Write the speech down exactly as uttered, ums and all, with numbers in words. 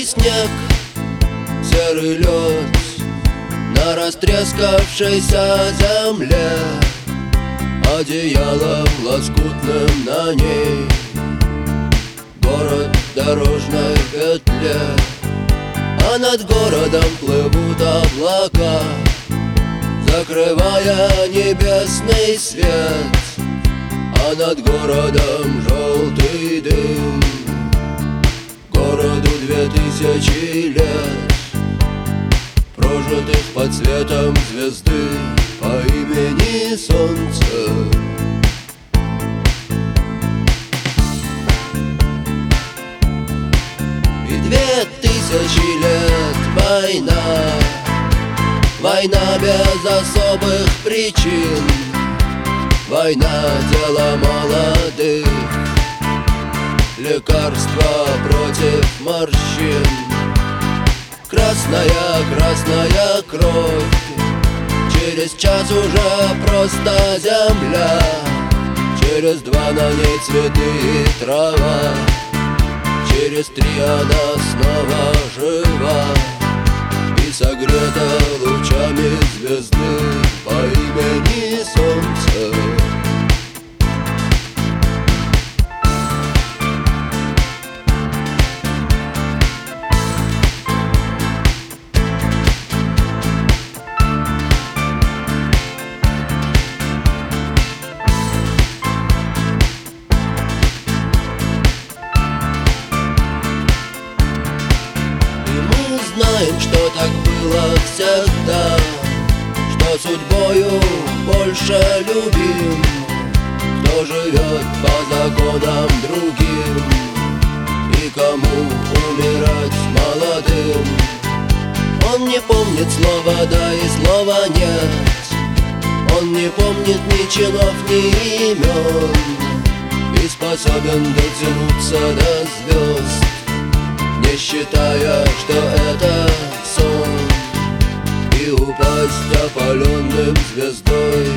снег, серый лед на растрескавшейся земле, одеялом лоскутным на ней город в дорожной петле. А над городом плывут облака, закрывая небесный свет. А над городом желтый дым, городу две тысячи лет, прожитых под светом звезды по имени Солнце. И две тысячи лет война, война без особых причин, война — дело молодых, лекарство против морщин. Красная, красная кровь, через час уже просто земля, через два на ней цветы и трава, через три она снова жива и согрета лучами звезды по имени Солнце. Знаем, что так было всегда, что судьбою больше любим, кто живет по законам другим и кому умирать молодым. Он не помнит слова «да» и слова «нет», он не помнит ни чинов, ни имен, и способен дотянуться до звезд, не считая, что это сон, и упасть опаленным звездой